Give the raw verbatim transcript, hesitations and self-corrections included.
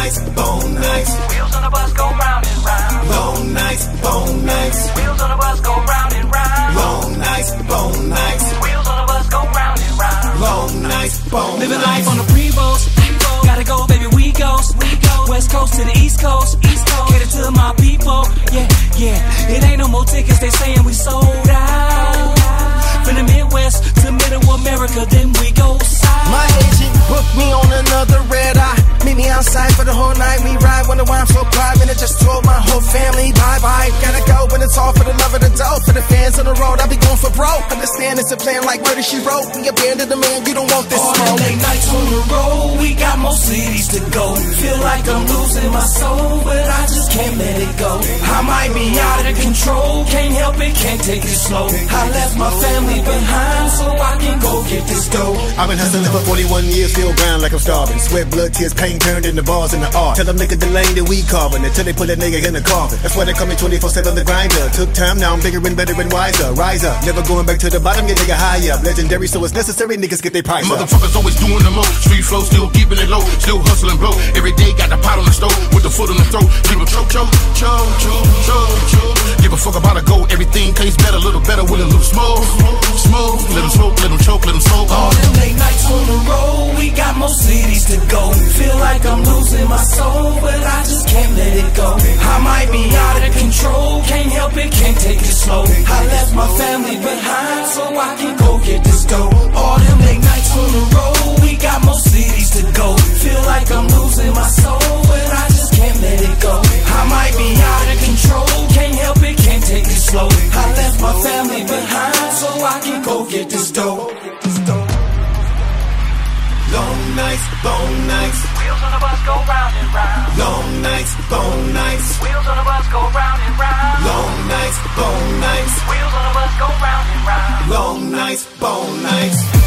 nights, bone nights. Wheels on the bus go round and round. Long nights, bone nights. Wheels on the bus go round and round. Long nights, bone nights. Wheels on the bus go round and round. Long nights, bone nights. Living life on the Prevost. Gotta go, baby, we go. West Coast to the East Coast. East Coast. Cater to my people. Yeah, yeah. It ain't no more tickets. They saying we sold out. From the Midwest to Middle America, then we go south. My agent booked me on another red eye. Meet me outside for the whole night. We ride. Wonder why I'm so private. I just told my whole family bye bye. Gotta go, but it's all for the love of the dough. For the fans on the road, I be going for broke. Understand it's a plan like Murder She Wrote. We abandoned the man. You don't want this All smoke. the late nights on the road, we got more cities to go. Feel like I'm losing my soul, but I just can't let it go. I might be out of control, can't help it, can't take it slow. I left my family behind so I can go get this dough. I've been hustling for forty-one years, feel ground like I'm starving. Sweat, blood, tears, pain turned into bars in the art. Tell them nigga the lane that we carving until they put a nigga in the coffin. That's why they call me twenty-four seven the grinder. Took time, now I'm bigger and better and wiser. Rise up, never going back to the bottom, get nigga high up. Legendary, so it's necessary, niggas get their price up. Motherfuckers always doing the most. Street flow, still keeping it low. Still hustling, bro. Every day got the pot on the stove with the foot on the throat. People choke, choke, choke, choke, choke, choke. Give a fuck about a go. Everything tastes better, a little better with a little smoke. Smoke, let them smoke, let them choke, let them smoke. All them late nights on the road, we got more cities to go. Feel like I'm losing my soul, but I just can't let it go. I might be out of control, can't help it, can't take it slow. I left my family behind so I can go get this dough. All them late nights on the road, we got more cities to go. Feel like I'm losing my soul, but I just can't let it go. I might be out of control, can't help it, can't take it slow. I left my family behind so I can go get this dough. Long nights, bone nights. Wheels on the bus go round and round. Long nights, bone nights. Wheels on the bus go round and round. Long nights, bone nights. Wheels on the bus go round and round. Long nights, bone nights.